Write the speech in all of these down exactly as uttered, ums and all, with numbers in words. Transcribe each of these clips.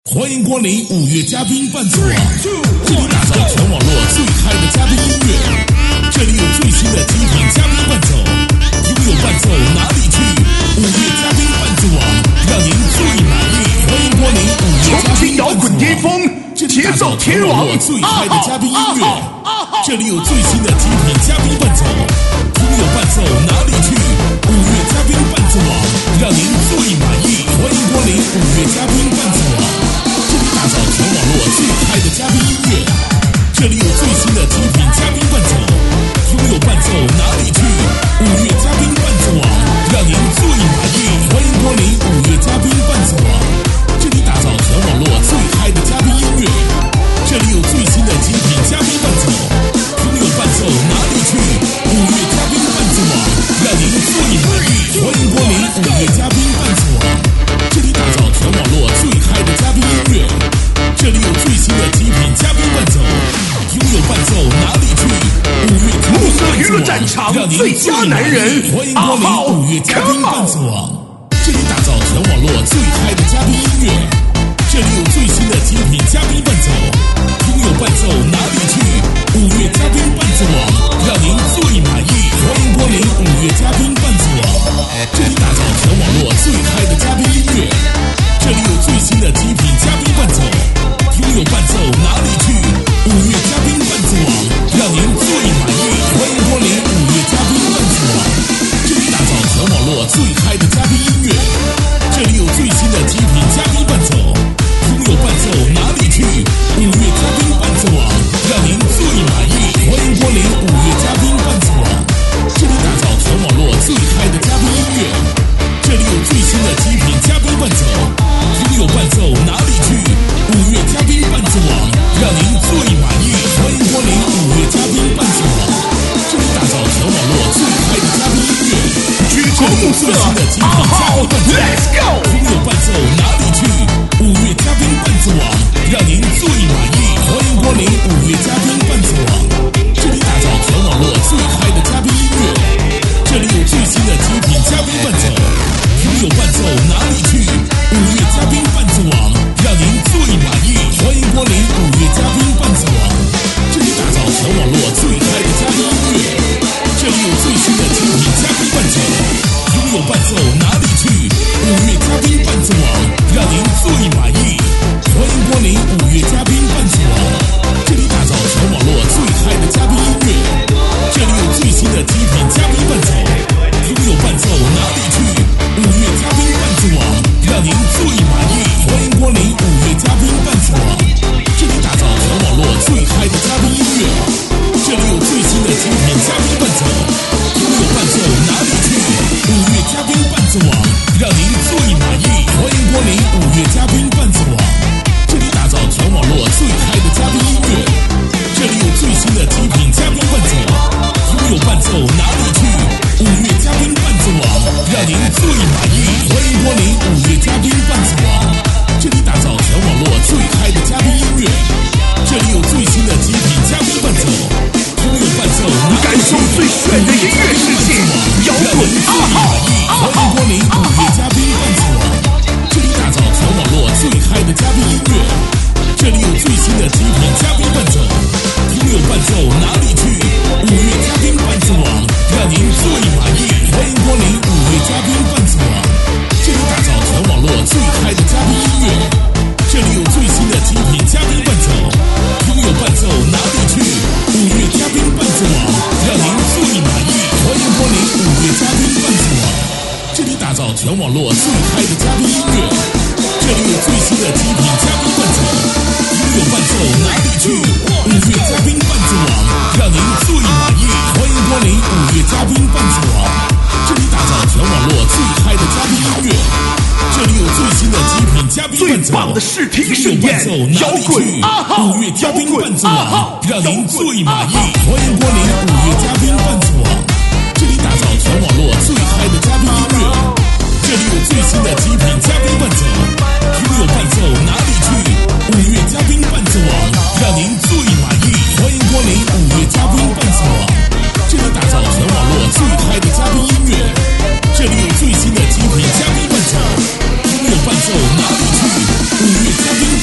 欢迎光临五月嘉宾伴奏网，这里打造全网络最嗨的嘉宾音乐，这里有最新的精品嘉宾伴奏，拥有伴奏哪里去？五月嘉宾伴奏网，让您最满意。欢迎光临五月嘉宾伴奏网，这里打造全网络最嗨的嘉宾音乐，这里有最新的精品嘉宾伴奏，拥有伴奏哪里去？五月嘉宾伴奏网，让您最满意。欢迎光临五月嘉宾伴奏网。打造全网络最嗨的嘉宾音乐，这里有最新的精品嘉宾伴奏，拥有伴奏哪里去？五月嘉宾伴奏网，让您最满意。欢迎光临五月嘉宾伴奏网，这里打造全网络最嗨的嘉宾音乐，这里有最新的精品嘉宾伴奏，拥有伴奏哪里去？五月嘉宾伴奏网，让您最满意。欢迎光临五月嘉宾伴奏网，这里打造全网络最嗨的嘉宾音乐。这里有最新的精品嘉宾伴奏，拥有伴奏哪里去？五月嘉宾伴奏网，让您最男人。欢迎光临五月嘉宾伴奏网，这里打造全网络最嗨的嘉宾音乐，这里有最新的精品嘉宾伴奏，拥有伴奏哪里去？五月嘉宾伴奏网，让您最满意。欢迎光临五月嘉宾伴奏网，这里打造全网络最嗨的嘉宾音乐，这里有最新的精品嘉宾伴奏。拥有伴奏哪里去？五月嘉宾伴奏网，让您最满意。欢迎光临五月嘉宾伴奏网，这里打造全网络最嗨的嘉宾音乐，这里有最新的精品嘉宾伴奏。拥有伴奏哪里去？五月嘉宾伴奏网，让您最满意。欢迎光临五月嘉宾伴奏网，这里打造全网络最嗨的嘉宾音乐，这里有最新的精品嘉宾伴奏。拥有伴奏哪里去？五月嘉宾伴奏网，让您最满意。欢迎光临五月嘉宾伴奏网，这里打造全网络最嗨的嘉宾音乐，这里有最新的精品嘉宾伴奏。拥有伴奏哪里去？五月嘉宾伴奏网，让您最满意。欢迎光临五月嘉宾伴奏网，这里打造全网络最嗨的嘉宾音乐，这里有最新的精品嘉宾伴奏。拥有伴奏哪里去？五月嘉宾伴奏网，让您最满意。欢迎光临五月嘉宾伴奏网，这里打造全网络最嗨的嘉宾音乐，这里有最新的精品嘉宾伴奏。拥有伴奏哪里去？五月嘉宾伴奏网，让您最满意。欢迎光临五月嘉宾伴奏网，这里打造全网络最嗨的嘉宾音乐，这里有最新的精品嘉宾伴奏。拥有伴奏哪里去？五月嘉宾伴奏网，让您最满意。欢迎光临五月嘉宾伴奏网，这里打造全网络最嗨的嘉宾音乐，这里有最新的精品嘉宾伴奏。拥有伴奏哪里去？五月嘉宾伴奏网，让您最满意。欢迎光临五月嘉宾伴奏网，这里打造全网络最嗨的嘉宾音乐，这里有最新的精品嘉宾伴奏。拥有伴奏哪里去？五月嘉宾伴奏网，让您最满意。欢迎光临五月嘉宾伴奏网，这里打造全网络最嗨的嘉宾音乐，这里有最新的精品嘉宾伴奏。拥有伴奏感受最炫的音乐世界，摇滚阿浩。 欢迎光临五月嘉宾伴奏网，这里打造全网络最嗨的嘉宾音乐，这里有最新的精品嘉宾伴奏。拥有伴奏哪里去？五月嘉宾伴奏网，让您最满意。欢迎光临五月嘉宾伴奏网，这里打造全网络最嗨的嘉宾音乐，这里有最新的精品嘉宾伴奏。拥有伴奏哪里去？五月嘉宾伴奏网，让您最满意。欢迎光临五月嘉宾伴奏网，这里打造全网络最嗨的嘉宾音乐，这里有最新的精品嘉宾伴奏。拥有伴奏哪里去？五月嘉宾伴奏网，让您最满意。欢迎光临五月嘉宾伴奏网，这里打造全网络最嗨的嘉宾音乐，这里有最新的精品嘉宾伴奏。 最棒的视听盛宴，摇滚阿浩。 五月嘉宾伴奏网，让您最满意。欢迎光临五月嘉宾伴奏网，这里打造全网络最嗨的嘉宾音乐，这里有最新的精品嘉宾伴奏。拥有伴奏哪里去？五月嘉宾伴奏网，让您最满意。欢迎光临五月嘉宾伴奏网，这里打造全网络最嗨的嘉宾音乐，这里有最新的精品嘉宾伴奏。拥有伴奏哪里去？五月嘉宾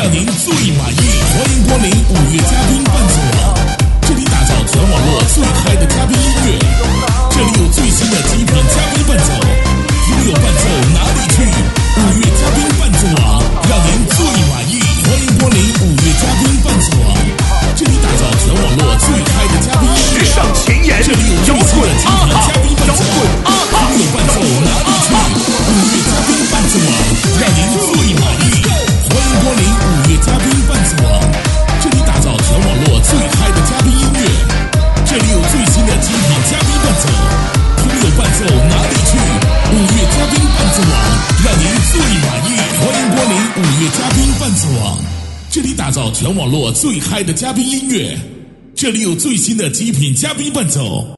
让您最满意。欢迎光临五月嘉宾伴奏网，这里打造全网络最嗨的嘉宾音乐，这里有最新的极品嘉宾伴奏，拥有伴奏哪里去？五月嘉宾伴奏网，让您最满意。欢迎光临五月嘉宾伴奏网，这里打造全网络最嗨的嘉宾音乐， 时尚前沿， 这里有最新的极品嘉宾伴奏，拥有伴奏哪里去？五月嘉宾伴奏网，让您最满意。欢迎光临五月嘉宾伴奏网，这里打造全网络最嗨的嘉宾音乐，这里有最新的极品嘉宾伴奏，拥有伴奏哪里去？五月嘉宾伴奏网，让您最满意。欢迎光临五月嘉宾伴奏网，这里打造全网络最嗨的嘉宾音乐，这里有最新的极品嘉宾伴奏。